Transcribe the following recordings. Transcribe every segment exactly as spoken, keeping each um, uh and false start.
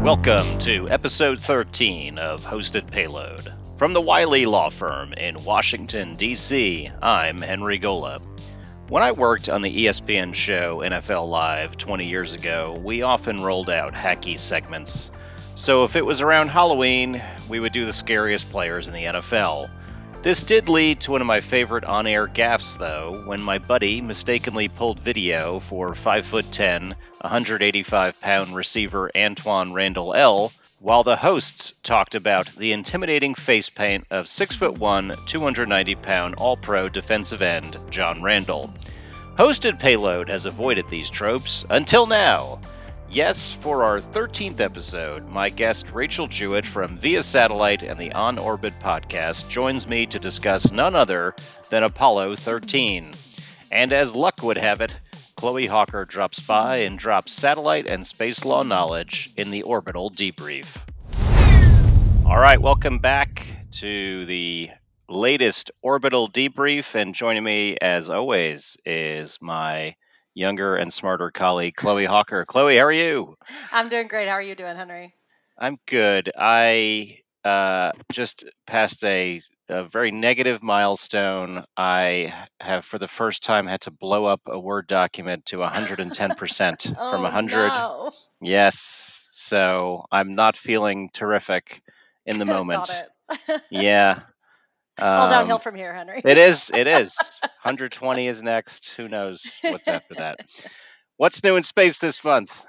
Welcome to episode thirteen of Hosted Payload. From the Wiley Law Firm in Washington, D C, I'm Henry Gola. When I worked on the E S P N show N F L Live twenty years ago, we often rolled out hacky segments. So if it was around Halloween, we would do the scariest players in the N F L. This did lead to one of my favorite on-air gaffes, though, when my buddy mistakenly pulled video for five foot ten, one hundred eighty-five pound receiver Antwaan Randle El, while the hosts talked about the intimidating face paint of six foot one, two hundred ninety pound All-Pro defensive end John Randle. Hosted Payload has avoided these tropes until now. Yes, for our thirteenth episode, my guest Rachel Jewett from Via Satellite and the On Orbit podcast joins me to discuss none other than Apollo thirteen. And as luck would have it, Chloe Hawker drops by and drops satellite and space law knowledge in the Orbital Debrief. All right, welcome back to the latest Orbital Debrief, and joining me, as always, is my younger and smarter colleague, Chloe Hawker. Chloe, how are you? I'm doing great. How are you doing, Henry? I'm good. I uh, just passed a, a very negative milestone. I have, for the first time, had to blow up a Word document to one hundred ten percent oh, from one hundred. No. Yes. So I'm not feeling terrific in the moment. Got it. Yeah. It's all Um, downhill from here, Henry. It is. It is. one hundred twenty is next. Who knows what's after that? What's new in space this month?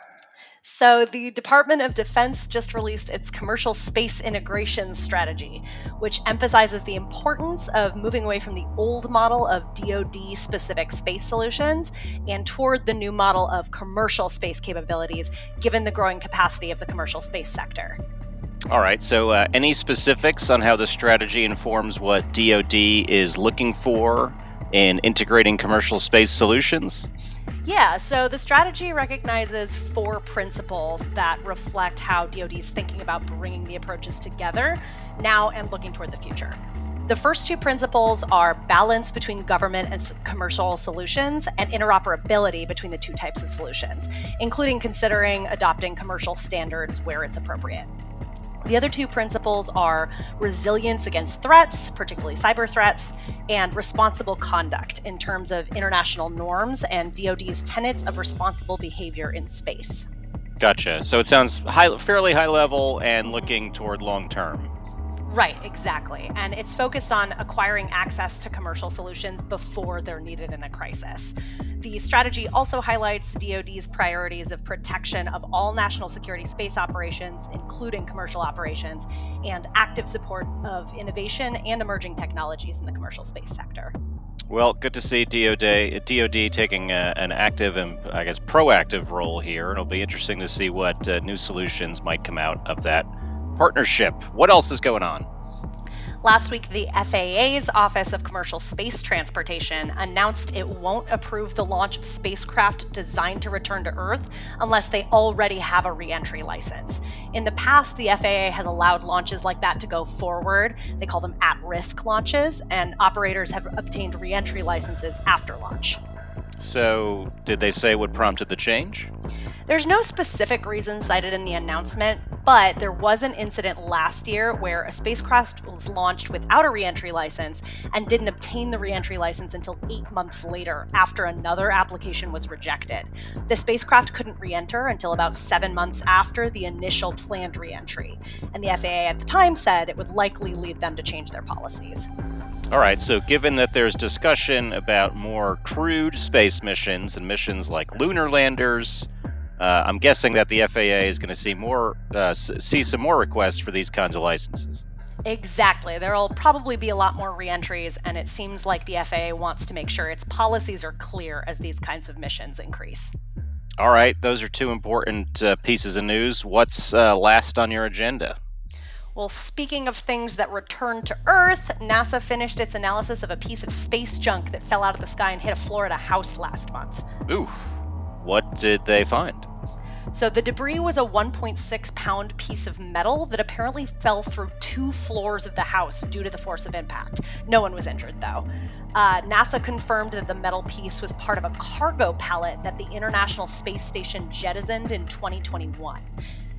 So the Department of Defense just released its commercial space integration strategy, which emphasizes the importance of moving away from the old model of D O D-specific space solutions and toward the new model of commercial space capabilities, given the growing capacity of the commercial space sector. All right, so uh, any specifics on how the strategy informs what D O D is looking for in integrating commercial space solutions? Yeah, so the strategy recognizes four principles that reflect how D O D is thinking about bringing the approaches together now and looking toward the future. The first two principles are balance between government and commercial solutions and interoperability between the two types of solutions, including considering adopting commercial standards where it's appropriate. The other two principles are resilience against threats, particularly cyber threats, and responsible conduct in terms of international norms and D O D's tenets of responsible behavior in space. Gotcha. So it sounds high, fairly high level and looking toward long term. Right, exactly. And it's focused on acquiring access to commercial solutions before they're needed in a crisis. The strategy also highlights D O D's priorities of protection of all national security space operations, including commercial operations, and active support of innovation and emerging technologies in the commercial space sector. Well, good to see D O D, D O D taking a, an active and, I guess, proactive role here. It'll be interesting to see what uh, new solutions might come out of that partnership. What else is going on? Last week, the F A A's Office of Commercial Space Transportation announced it won't approve the launch of spacecraft designed to return to Earth unless they already have a re-entry license. In the past, the F A A has allowed launches like that to go forward. They call them at-risk launches, and operators have obtained re-entry licenses after launch. So, did they say what prompted the change? There's no specific reason cited in the announcement, but there was an incident last year where a spacecraft was launched without a re-entry license and didn't obtain the re-entry license until eight months later after another application was rejected. The spacecraft couldn't re-enter until about seven months after the initial planned re-entry, and the F A A at the time said it would likely lead them to change their policies. All right, so given that there's discussion about more crewed space missions and missions like lunar landers, uh, I'm guessing that the F A A is going to see more, uh, see some more requests for these kinds of licenses. Exactly. There'll probably be a lot more re-entries, and it seems like the F A A wants to make sure its policies are clear as these kinds of missions increase. All right, those are two important uh, pieces of news. What's uh, last on your agenda? Well, speaking of things that return to Earth, NASA finished its analysis of a piece of space junk that fell out of the sky and hit a Florida house last month. Ooh, what did they find? So the debris was a one point six pound piece of metal that apparently fell through two floors of the house due to the force of impact. No one was injured, though. Uh, NASA confirmed that the metal piece was part of a cargo pallet that the International Space Station jettisoned in twenty twenty-one.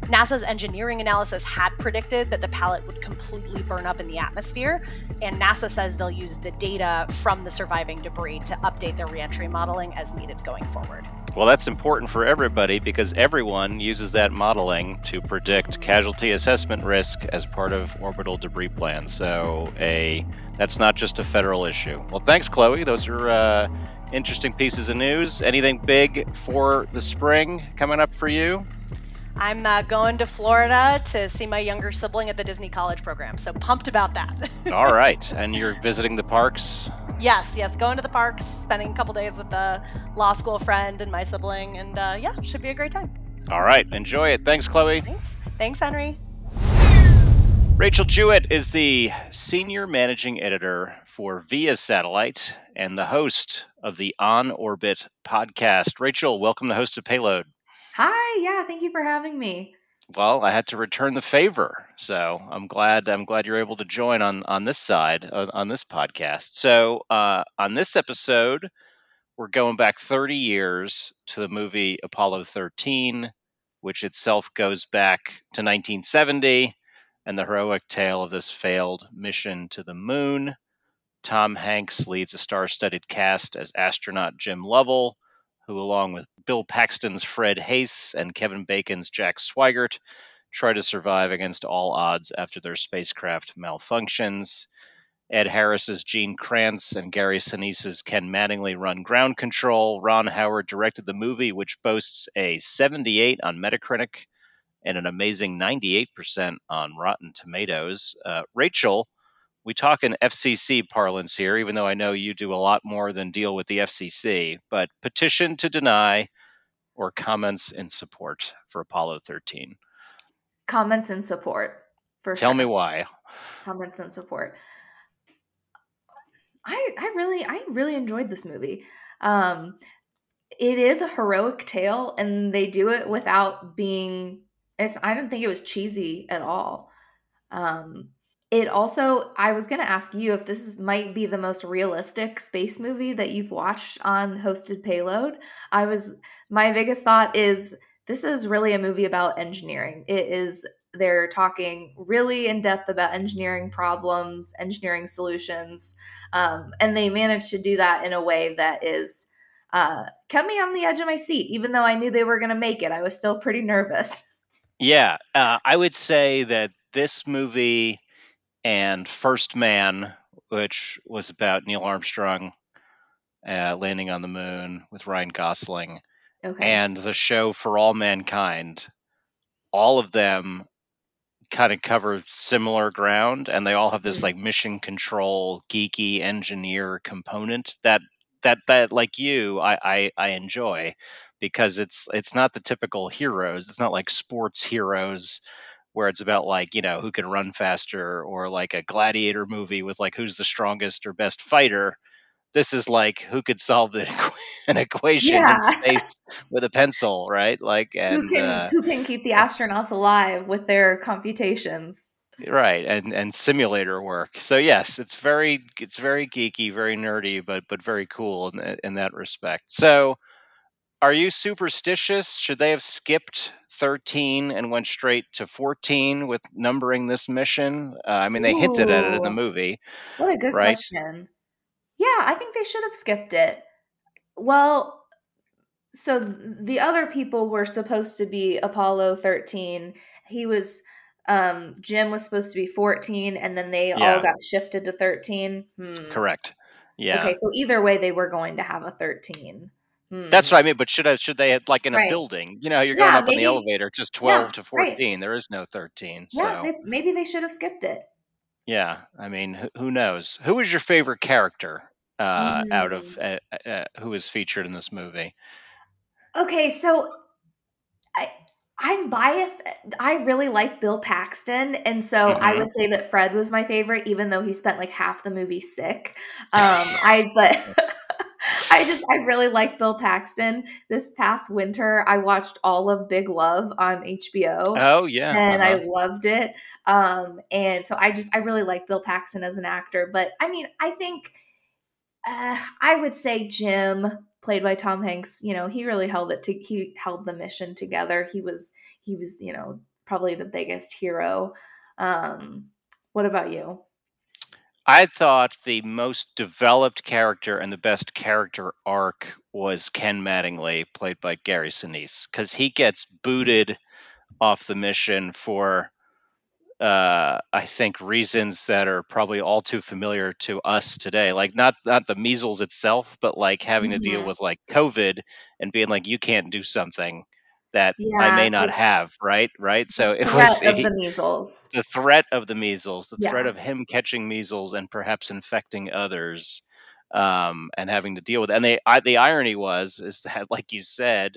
NASA's engineering analysis had predicted that the pallet would completely burn up in the atmosphere, and NASA says they'll use the data from the surviving debris to update their reentry modeling as needed going forward. Well, that's important for everybody because everyone uses that modeling to predict casualty assessment risk as part of orbital debris plans. So, a that's not just a federal issue. Well, thanks, Chloe. Those are uh, interesting pieces of news. Anything big for the spring coming up for you? I'm uh, going to Florida to see my younger sibling at the Disney College program, so pumped about that. All right. And you're visiting the parks? Yes, yes, going to the parks, spending a couple days with a law school friend and my sibling, and uh, yeah, should be a great time. All right. Enjoy it. Thanks, Chloe. Thanks. Thanks, Henry. Rachel Jewett is the senior managing editor for Via Satellite and the host of the On Orbit podcast. Rachel, welcome to Hosted Payload. Hi, yeah, thank you for having me. Well, I had to return the favor, so I'm glad I'm glad you're able to join on on this side uh, on this podcast. So uh, on this episode, we're going back thirty years to the movie Apollo thirteen, which itself goes back to nineteen seventy, and the heroic tale of this failed mission to the moon. Tom Hanks leads a star-studded cast as astronaut Jim Lovell, who, along with Bill Paxton's Fred Haise and Kevin Bacon's Jack Swigert, try to survive against all odds after their spacecraft malfunctions. Ed Harris's Gene Kranz and Gary Sinise's Ken Mattingly run ground control. Ron Howard directed the movie, which boasts a seventy-eight on Metacritic and an amazing ninety-eight percent on Rotten Tomatoes. Uh, Rachel, we talk in F C C parlance here, even though I know you do a lot more than deal with the F C C, but petition to deny or comments in support for Apollo thirteen? Comments in support, for Tell sure. me why. Comments in support. I, I really, I really enjoyed this movie. Um, it is a heroic tale, and they do it without being. It's. I didn't think it was cheesy at all. Um, it also. I was going to ask you if this is, might be the most realistic space movie that you've watched on Hosted Payload. I was. My biggest thought is this is really a movie about engineering. It is. They're talking really in depth about engineering problems, engineering solutions, um, and they managed to do that in a way that is uh, kept me on the edge of my seat. Even though I knew they were going to make it, I was still pretty nervous. Yeah, uh, I would say that this movie and First Man, which was about Neil Armstrong uh, landing on the moon with Ryan Gosling, Okay. and the show For All Mankind, all of them kind of cover similar ground, and they all have this Mhm. like mission control geeky engineer component that that that like you I, I I enjoy, because it's it's not the typical heroes. It's not like sports heroes where it's about like, you know, who can run faster, or like a gladiator movie with like who's the strongest or best fighter. This is like who could solve the, an equation Yeah. in space with a pencil, right? Like, who and can uh, who can keep the astronauts alive with their computations? right, and and simulator work. So yes, it's very it's very geeky, very nerdy, but but very cool in that- in that respect. So, are you superstitious? Should they have skipped thirteen and went straight to fourteen with numbering this mission? Uh, I mean, they hinted at it in the Ooh, movie, what a good right? question. Yeah, I think they should have skipped it. Well, so th- the other people were supposed to be Apollo thirteen. He was um Jim was supposed to be fourteen, and then they all Yeah, got shifted to thirteen. Hmm. correct. Yeah, Okay, so either way they were going to have a thirteen. that's Hmm. what I mean. But should I should they have, like, in a Right. building? You know, you're going Yeah, up in the maybe. elevator, just Yeah, twelve to right. fourteen. There is no thirteen. Yeah, So they, maybe they should have skipped it. yeah, I mean, who, who knows? Who is your favorite character uh, out of Mm. uh, uh, who is featured in this movie? Okay, so I I'm biased. I really like Bill Paxton, and so I Hmm. would say that Fred was my favorite, even though he spent like half the movie sick. Um, I but I just I really like Bill Paxton. This past winter, I watched all of Big Love on H B O, Oh yeah, uh and I huh. loved it. Um, and so I just I really like Bill Paxton as an actor. But I mean, I think uh, I would say Jim, played by Tom Hanks, you know, he really held it to he held the mission together. He was he was, you know, probably the biggest hero. Um, what about you? I thought the most developed character and the best character arc was Ken Mattingly, played by Gary Sinise, because he gets booted off the mission for uh, I think reasons that are probably all too familiar to us today. Like not not the measles itself, but like having to deal Mhm. with like COVID and being like, you can't do something that I Yeah, may not the have, right? Right. the So it threat was of he, the measles. the threat of the measles, the threat Yeah, of him catching measles and perhaps infecting others, um, and having to deal with it. And they, I, the irony was is that, like you said,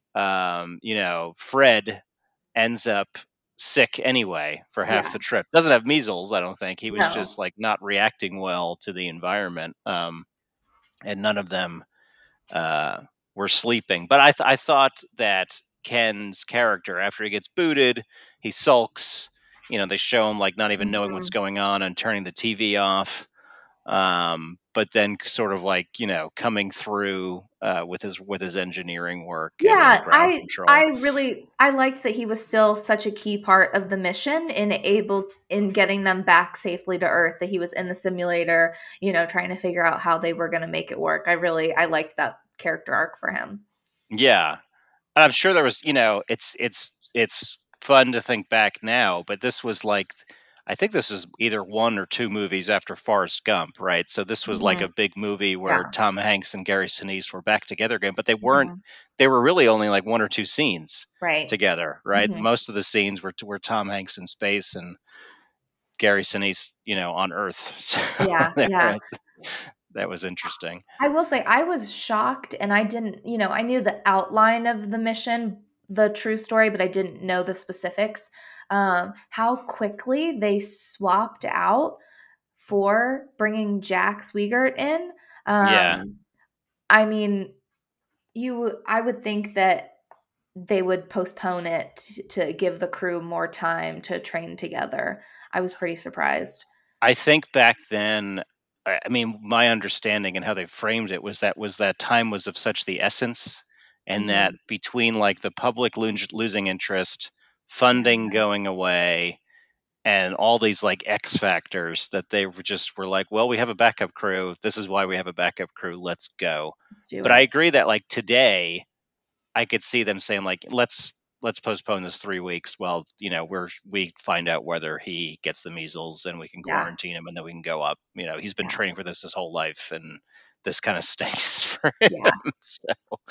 um, you know, Fred ends up sick anyway for half yeah, the trip. Doesn't have measles, I don't think. He was no, just like not reacting well to the environment. Um, and none of them uh, were sleeping. But I, th- I thought that Ken's character, after he gets booted, he sulks. You know, they show him like not even knowing what's mhm. going on and turning the T V off. Um, but then sort of like you know coming through uh, with his with his engineering work and, and Yeah, ground I I control. really I liked that he was still such a key part of the mission in able in getting them back safely to Earth, that he was in the simulator, you know, trying to figure out how they were going to make it work. I really I liked that character arc for him. Yeah, and I'm sure there was, you know, it's it's it's fun to think back now, but this was like I think this was either one or two movies after Forrest Gump, right? So this was like Mhm. a big movie where Yeah. Tom Hanks and Gary Sinise were back together again, but they weren't Mhm. they were really only like one or two scenes Right. together, right? Mhm. Most of the scenes were were Tom Hanks in space and Gary Sinise, you know, on Earth. So Yeah, that yeah. was that was interesting. I will say I was shocked, and I didn't, you know, I knew the outline of the mission, the true story, but I didn't know the specifics. Um, how quickly they swapped out for bringing Jack Swigert in. Yeah. Um, I mean, you, I would think that they would postpone it t- to give the crew more time to train together. I was pretty surprised. I think back then, I I mean, my understanding and how they framed it was that was that time was of such the essence, and that Mhm. between like the public lo- losing interest, Yeah, funding going away, and all these like X factors, that they were just were like, well, we have a backup crew. This is why we have a backup crew. Let's go. let's do But I it. agree that like today, I could see them saying like, let's let's postpone this three weeks while you know we're we find out whether he gets the measles and we can Yeah, quarantine him and then we can go up. You know, he's been yeah, training for this his whole life and this kind of stinks for him. yeah. So,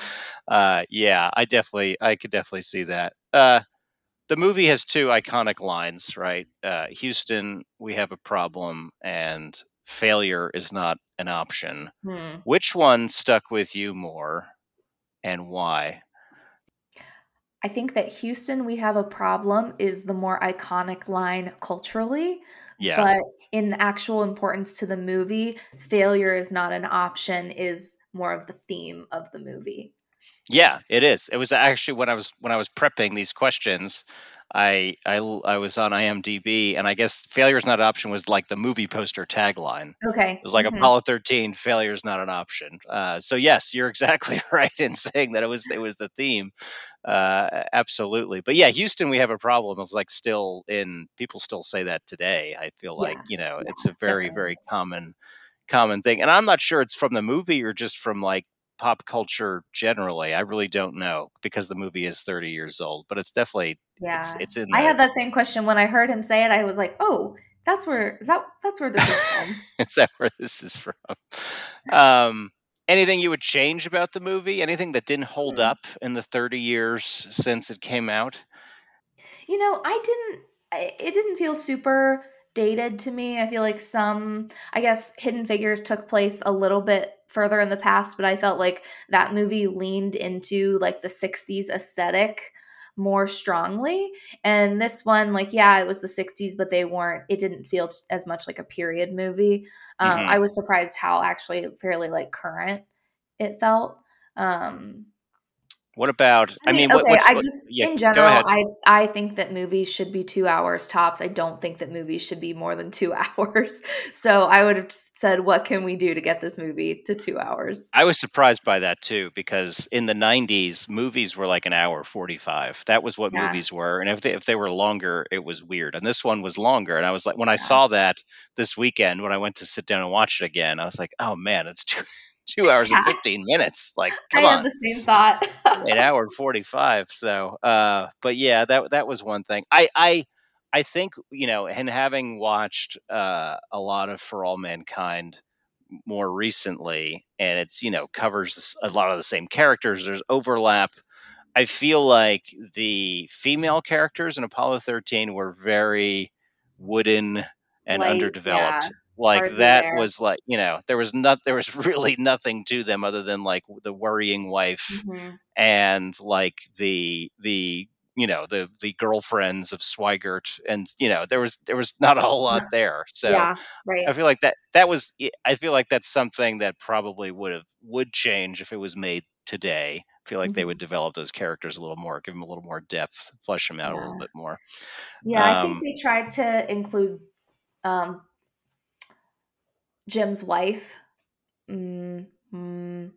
uh, yeah, I definitely I could definitely see that. Uh, the movie has two iconic lines, right? Uh, Houston, we have a problem, and failure is not an option. Hmm. Which one stuck with you more, and why? I think that Houston, we have a problem is the more iconic line culturally, Yeah. but in the actual importance to the movie, failure is not an option is more of the theme of the movie. Yeah, it is. It was actually when I was when I was prepping these questions, I I l- I was on IMDb, and I guess failure is not an option was like the movie poster tagline. Okay. It was like Mhm. Apollo thirteen, failure is not an option. Uh, so yes, you're exactly right in saying that it was it was the theme. Uh, absolutely. But yeah, Houston, we have a problem. It's like still in people still say that today. I feel like Yeah. you know Yeah, it's a very definitely. very common common thing. And I'm not sure it's from the movie or just from like pop culture generally. I really don't know because the movie is thirty years old, but it's definitely it's Yeah. it's in I the had that same question when I heard him say it. I was like, "Oh, that's where is that that's where this is from." is that where this is from? Um anything you would change about the movie? Anything that didn't hold Hmm. up in the thirty years since it came out? You know, I didn't I it didn't feel super dated to me. I feel like some I guess Hidden Figures took place a little bit further in the past, but I felt like that movie leaned into like the sixties aesthetic more strongly. And this one, like, yeah, it was the sixties, but they weren't, it didn't feel as much like a period movie. Um, I Mhm. was surprised how actually fairly like current it felt. Um, What about? I I mean, mean, what okay, what's I what? just Yeah, in go general, ahead. I I think that movies should be two hours tops. I don't think that movies should be more than two hours. So I would have said, "What can we do to get this movie to two hours?" I was surprised by that too because in the nineties, movies were like an hour forty-five. That was what Yeah, movies were, and if they if they were longer, it was weird. And this one was longer, and I was like, when I yeah. saw that this weekend, when I went to sit down and watch it again, I was like, oh man, it's two two hours and Yeah, fifteen minutes. Like, I come had on, the same thought. an hour and forty-five. So, uh, but yeah, that that was one thing. I I I think you know, and having watched uh, a lot of For All Mankind more recently, and it's you know covers this- a lot of the same characters. There's overlap. I feel like the female characters in Apollo thirteen were very wooden and Light, yeah, underdeveloped. Like hardly that there. was like you know there was not there was really nothing to them other than like the worrying wife Mhm. and like the the you know the the girlfriends of Swigert, and you know there was there was not a whole lot Yeah, there. So yeah, right. I feel like that that was I I feel like that's something that probably would have would change if it was made today. I feel like they would Mhm. develop those characters a little more, give them a little more depth, flesh them out a little Yeah. bit more. Yeah, I think Um, they tried to include, um, Jim's wife. Mm, mm,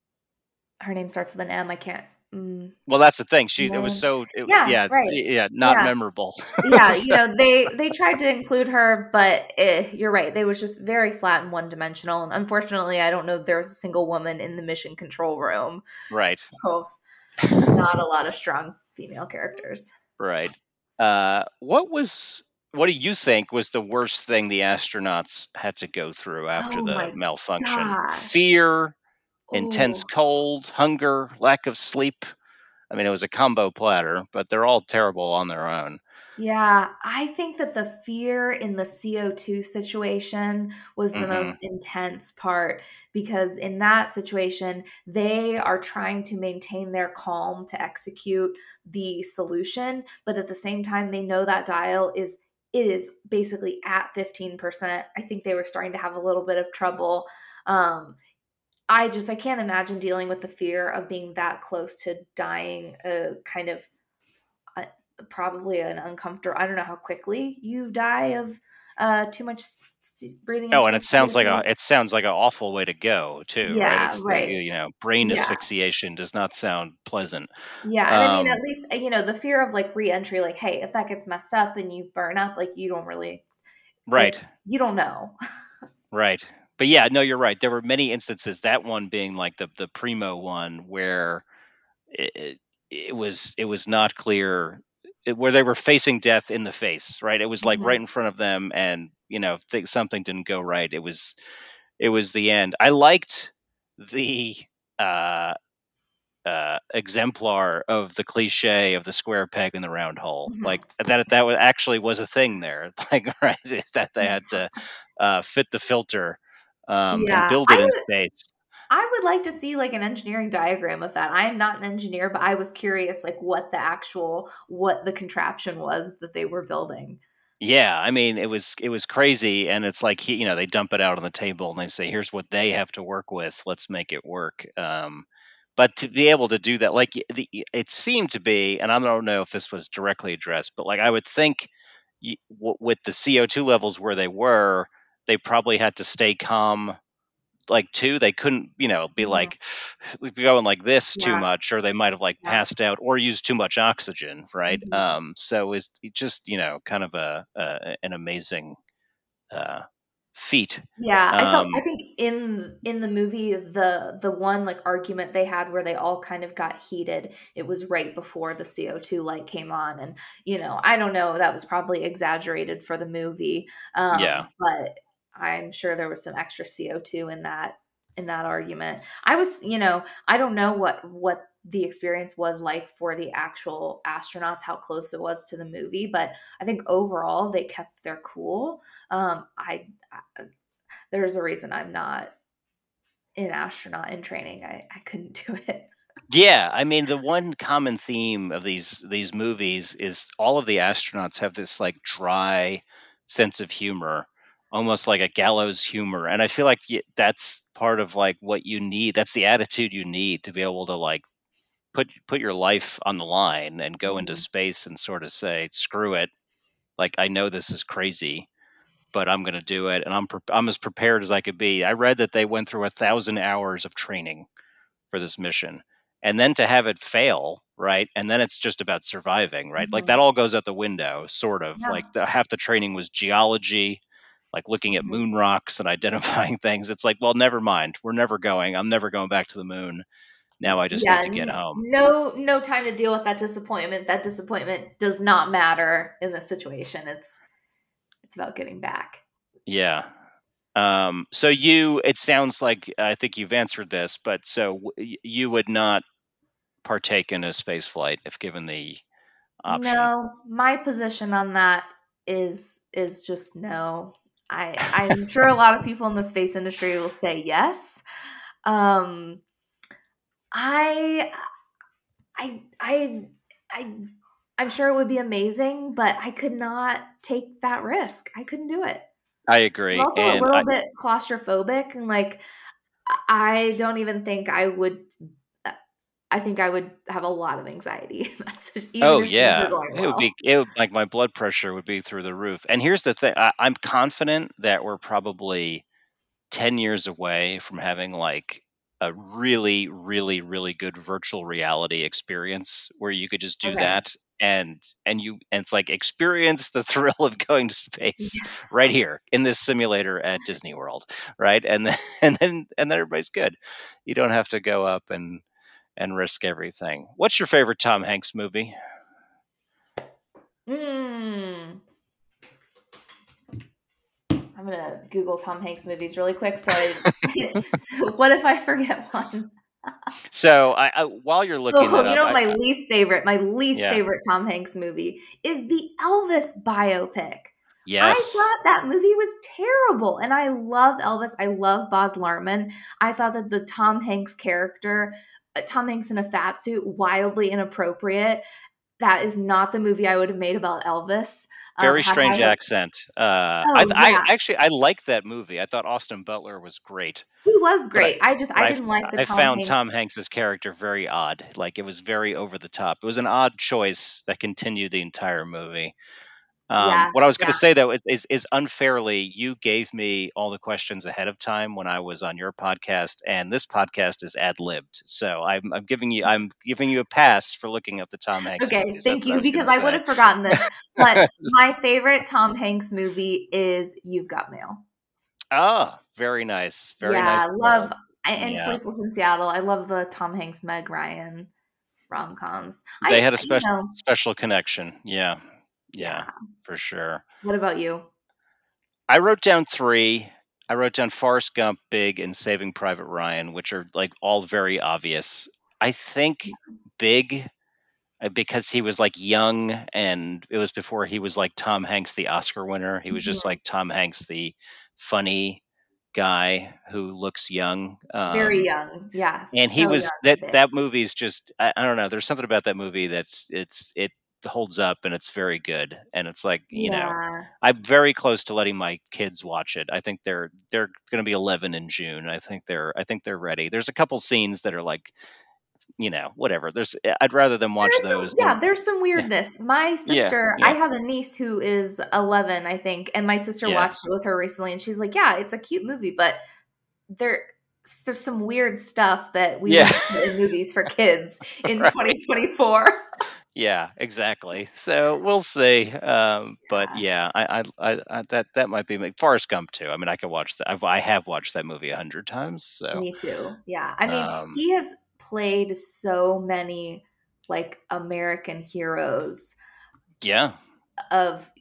her name starts with an M, I can't mm, well, that's the thing. She it was Marion. so it, Yeah, yeah right. yeah not Yeah. memorable. Yeah, you So, know, they they tried to include her, but, eh, you're right, they was just very flat and one-dimensional, and unfortunately, I don't know if there was a single woman in the mission control room, right. so not a lot of strong female characters. Right. Uh, what was what do you think was the worst thing the astronauts had to go through after Oh the my malfunction? gosh. Fear, intense Oh. cold, hunger, lack of sleep. I mean, it was a combo platter, but they're all terrible on their own. Yeah, I think that the fear in the C O two situation was the Hmm. most intense part because in that situation, they are trying to maintain their calm to execute the solution, but at the same time, they know that dial is it is basically at fifteen percent. I think they were starting to have a little bit of trouble. Um, I just I can't imagine dealing with the fear of being that close to dying, uh, kind of uh, probably an uncomfortable. I don't know how quickly you die of uh, too much s- s- breathing in Oh, too and it much sounds like a C O two. it sounds like an awful way to go too, right? Yeah, It's the right. you know brain Yeah, asphyxiation does not sound pleasant. yeah, and I mean, Um, at least uh, you know the fear of like re-entry. Like, hey, if that gets messed up and you burn up, like you don't really like right, you don't know. right. But yeah, no, you're right. There were many instances. That one being like the the primo one where it, it was it was not clear it, where they were facing death in the face, right? It was like right Mhm. in front of them, and you know, if th- something didn't go right, it was it was the end. I liked the uh, uh, exemplar of the cliche of the square peg in the round hole, like Mhm. that. That was actually was a thing there, like right that they had to uh, fit the filter um, and Yeah, build I it in would space. I would like to see like an engineering diagram of that. I am not an engineer, but I was curious like what the actual what the contraption was that they were building. Yeah, I mean, it was it was crazy, and it's like he, you know, they dump it out on the table and they say, "Here's what they have to work with. Let's make it work." Um, but to be able to do that, like y- the, y- it seemed to be, and I don't know if this was directly addressed, but like I would think, y- w- with the C O two levels where they were, they probably had to stay calm like too. They couldn't, you know, be Mhm. like be going like this too Yeah, much, or they might have like yeah. passed out or used too much oxygen, right? Mhm. Um, so it's it just you know kind of a, a an amazing uh, feat. Yeah, I felt I Um, think in in the movie, the the one, like, argument they had where they all kind of got heated, it was right before the C O two light came on, and, you know, I don't know, that was probably exaggerated for the movie, yeah, um, but I'm sure there was some extra C O two in that in that argument. I was you know, I don't know what what the experience was like for the actual astronauts, how close it was to the movie, but I think overall they kept their cool. Um, I there's a reason I'm not an astronaut in training. I, I couldn't do it. yeah. I mean, the one common theme of these these movies is all of the astronauts have this like dry sense of humor, almost like a gallows humor, and I feel like y- that's part of like what you need. That's the attitude you need to be able to like put put your life on the line and go into Mhm. space and sort of say, screw it. Like, I know this is crazy, but I'm going to do it. And I'm, pre- I'm as prepared as I could be. I read that they went through a thousand hours of training for this mission. And then to have it fail, right? And then it's just about surviving, right? Like that Mhm. all goes out the window, sort of. Yeah. Like the, half the training was geology, like looking at Mhm. moon rocks and identifying things. It's like, well, never mind. We're never going. I'm never going back to the moon. Now I just Yeah, need to get n- home. no no time to deal with that disappointment. That disappointment does not matter in this situation. It's it's about getting back. Yeah. Um, so you, it sounds like I think you've answered this, but so w- y- you would not partake in a space flight if given the option. No, my position on that is is just no. I I'm sure a lot of people in the space industry will say yes. Um I I I I I'm sure it would be amazing, but I could not take that risk. I couldn't do it. I I'm agree, also a and little I, bit claustrophobic and like I don't even think I would uh, I think I would have a lot of anxiety. That's even oh if things are yeah, going it would be well. it would, like my blood pressure would be through the roof. And here's the thing: I, I'm confident that we're probably ten years away from having like a really, really, really good virtual reality experience where you could just do Okay. that and and you and it's like experience the thrill of going to space right here in this simulator at Disney World, right? And then and then and then everybody's good. You don't have to go up and and risk everything. What's your favorite Tom Hanks movie? Mm. I'm gonna Google Tom Hanks movies really quick. So I. So what if I forget one? So I, I while you're looking Oh, that you up, know I, my I least favorite, my least yeah, favorite Tom Hanks movie is the Elvis biopic. I yes, thought that movie was terrible, and I love Elvis. I love Baz Luhrmann. I thought that the Tom Hanks character, uh, Tom Hanks in a fat suit, wildly inappropriate. That is not the movie I would have made about Elvis. Um, very had strange I have, accent. Uh, I oh I yeah, actually I liked that movie. I thought Austin Butler was great, he was but I great. I just but I I didn't like the I Tom found Tom Hanks. Hanks's character very odd. Like it was very over the top. It was an odd choice that continued the entire movie. Um, Yeah, what I was going to yeah. say though is, is is unfairly, you gave me all the questions ahead of time when I was on your podcast, and this podcast is ad libbed. So I'm I'm giving you I'm giving you a pass for looking up the Tom Hanks Okay, movies. That's thank what I you, was going because to I would say. have forgotten this. But my favorite Tom Hanks movie is You've Got Mail. Ah, very nice, very Yeah, nice I love call. and Yeah, Sleepless in Seattle. I love the Tom Hanks, Meg Ryan rom-coms. they I had a you special know, special connection. Yeah, yeah, yeah. for sure. What about you? I wrote down three. I wrote down Forrest Gump, Big, and Saving Private Ryan, which are like all very obvious. I think Big, uh, because he was like young and it was before he was like Tom Hanks, the Oscar winner. He was just Mhm. like Tom Hanks, the funny guy who looks young. Very Um, young. Yeah, and he so was young that and big. that movie's just I, I don't know. There's something about that movie that's it's it holds up and it's very good. And it's like you know, Yeah. I'm very close to letting my kids watch it. I think they're they're going to be eleven in June. I think they're I think they're ready. There's a couple scenes that are like you know whatever. There's I'd rather them watch There's some those than yeah, there's some yeah weirdness. My yeah sister, I yeah have a niece who is eleven, I think, and my sister yeah watched it with her recently and she's like, "Yeah, it's a cute movie, but there there's some weird stuff that we yeah wouldn't put in movies for kids in right. twenty twenty-four." Yeah, exactly. So we'll see. Um, but Yeah, yeah, I, I, I, I that that might be like Forrest Gump too. I mean, I could watch that. I've, I have watched that movie a hundred times. So, me too. Yeah. I mean, um, he has played so many like American heroes yeah, of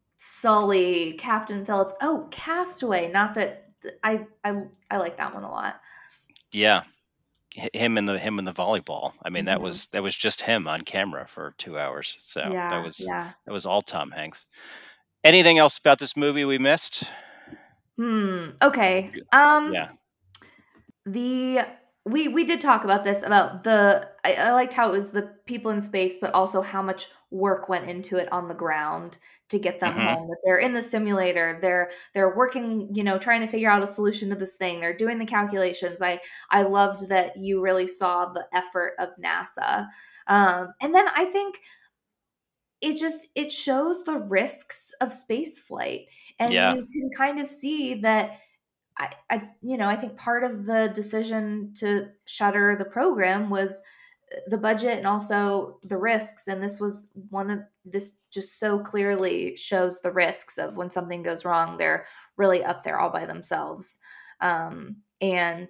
Sully, Captain Phillips. Oh, Castaway. Not that I I I like that one a lot. yeah. H- Him and the him and the volleyball. I mean, that Mhm. was that was just him on camera for two hours. So that Yeah, was yeah. that was all Tom Hanks. Anything else about this movie we missed? Hmm. Okay. Um, Yeah. the we we did talk about this, about the I, I liked how it was the people in space, but also how much work went into it on the ground to get them hmm home. That they're in the simulator, they're they're working, you know, trying to figure out a solution to this thing. They're doing the calculations. I I loved that you really saw the effort of NASA. Um, and then I think it just it shows the risks of space flight, and Yeah. you can kind of see that I, I, you know, I think part of the decision to shutter the program was uh, the budget and also the risks. And this was one of this just so clearly shows the risks of when something goes wrong. They're really up there all by themselves. Um, and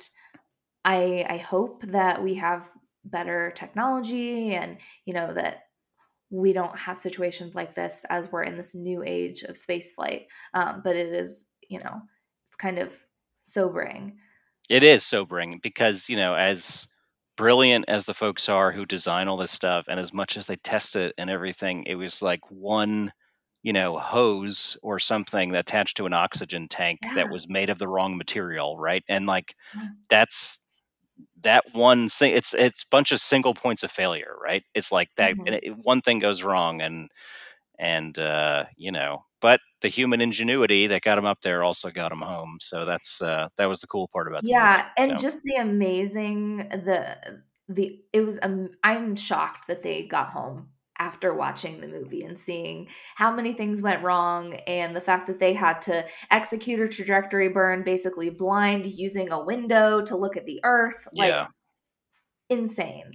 I, I hope that we have better technology, and you know that we don't have situations like this as we're in this new age of space flight. Um, but it is, you know, it's kind of sobering. It is sobering because, you know, as brilliant as the folks are who design all this stuff, and as much as they test it and everything, it was like one, you know, hose or something attached to an oxygen tank that Yeah. was made of the wrong material, right? And like Yeah. that's that one thing. It's it's a bunch of single points of failure, right? It's like that and Mhm. it, one thing goes wrong, and and uh, you know, but the human ingenuity that got him up there also got him home. So that's uh, that was the cool part about the movie. Yeah, and So. just the amazing the the it was um, I'm shocked that they got home after watching the movie and seeing how many things went wrong, and the fact that they had to execute a trajectory burn basically blind using a window to look at the earth, like Yeah. insane.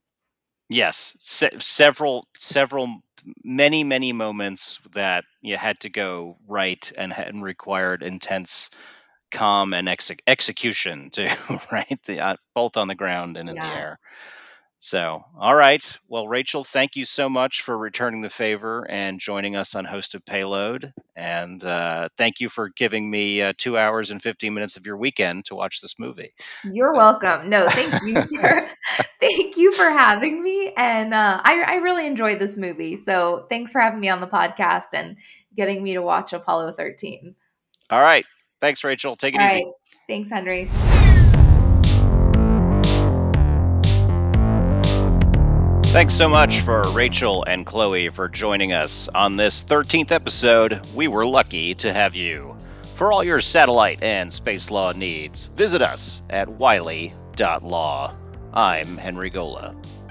Yes, se- several, several, many, many moments that you had to go right and, had- and required intense calm and exe- execution too, right? The, uh, both on the ground and in the Yeah. air. So, all right. Well, Rachel, thank you so much for returning the favor and joining us on Hosted Payload. And uh, thank you for giving me uh, two hours and fifteen minutes of your weekend to watch this movie. You're So, welcome. No, thank you for thank you for having me, and uh, I I really enjoyed this movie. So thanks for having me on the podcast and getting me to watch Apollo thirteen. all right. Thanks, Rachel. Take it All right, easy. thanks, Henry. Thanks so much for Rachel and Chloe for joining us on this thirteenth episode. We were lucky to have you. For all your satellite and space law needs, visit us at wiley dot law. I'm Henry Gola.